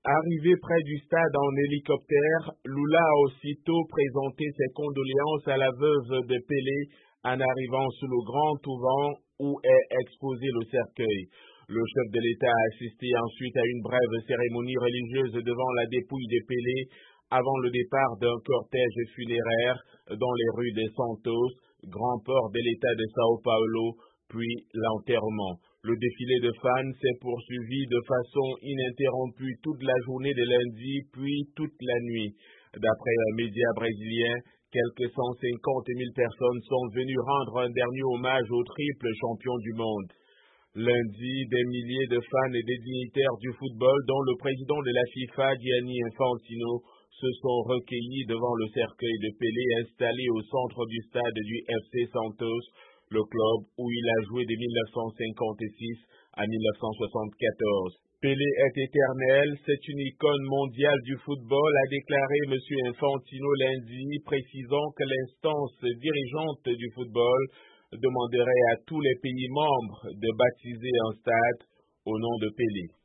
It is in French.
Arrivé près du stade en hélicoptère, Lula a aussitôt présenté ses condoléances à la veuve de Pelé en arrivant sous le grand auvent où est exposé le cercueil. Le chef de l'État a assisté ensuite à une brève cérémonie religieuse devant la dépouille de Pelé avant le départ d'un cortège funéraire dans les rues de Santos, grand port de l'État de Sao Paulo, puis l'enterrement. Le défilé de fans s'est poursuivi de façon ininterrompue toute la journée de lundi, puis toute la nuit. D'après un média brésilien, quelques 150 000 personnes sont venues rendre un dernier hommage au triple champion du monde. Lundi, des milliers de fans et des dignitaires du football, dont le président de la FIFA, Gianni Infantino, se sont recueillis devant le cercueil de Pelé installé au centre du stade du FC Santos, le club où il a joué de 1956 à 1974. Pelé est éternel, c'est une icône mondiale du football, a déclaré M. Infantino lundi, précisant que l'instance dirigeante du football demanderait à tous les pays membres de baptiser un stade au nom de Pelé.